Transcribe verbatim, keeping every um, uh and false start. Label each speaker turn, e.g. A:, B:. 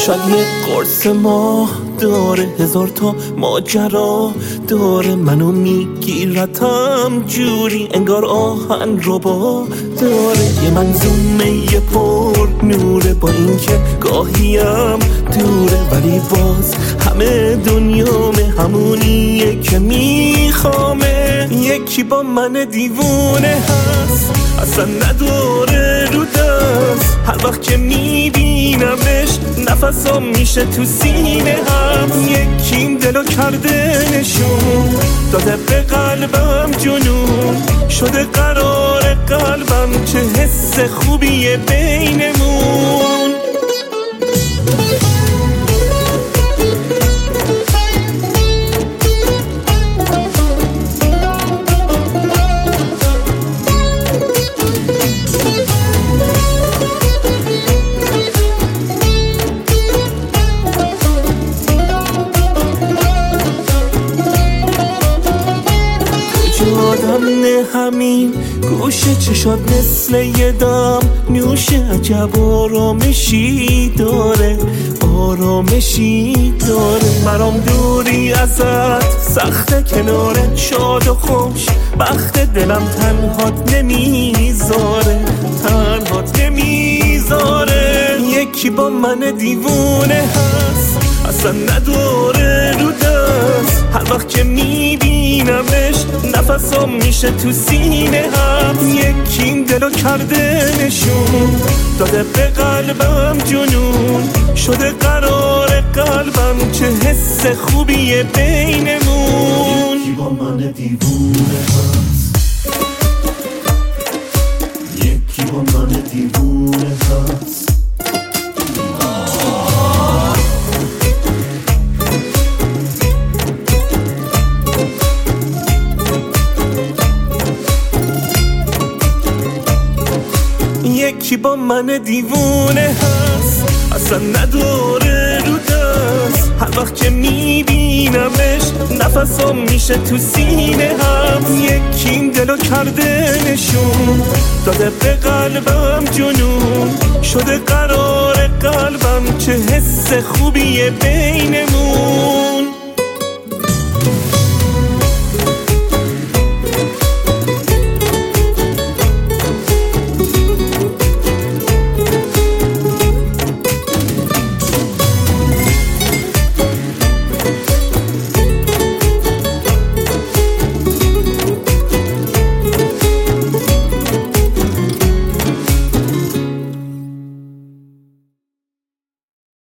A: شاید یه قرص ما داره هزار تا ماجرا داره، منو میگیرتم جوری انگار آهن رو با داره. یه منظومه یه پر نوره با این که گاهیم دوره، ولی باز همه دنیامه همونیه که میخوامه. یکی با من دیوونه هست اصلا نداره رو دست، هر وقت که میبینمش نفسام میشه تو سینه هم. یکیم دلو کرده نشون داده به قلبم جنون شده قرار قلبم، چه حس خوبیه بینمون. آدم نه همین گوشه چشات مثل یه دم نوشه، عجب آرامشی داره آرامشی داره. برام دوری ازت سخت کنارت شاد و خوش، بخت دلم تنهات نمیذاره تنهات نمیذاره. یکی با من دیوونه هست اصلا نداره رو دست، هر وقت که میبینمش نفسام میشه تو سینه هم. یکیم دلو کرده نشون داده به قلبم جنون شده قرار قلبم، چه حس خوبیه بینمون.
B: یکی با من دیوونه هست، یکی با من دیوونه هست.
A: یکی با من دیوونه هست اصلا نداره رو دست، هر وقت که میبینمش نفسام میشه تو سینه هم. یکیم دلو کرده نشون داده به قلبم جنون شده قرار قلبم، چه حس خوبیه بینمون.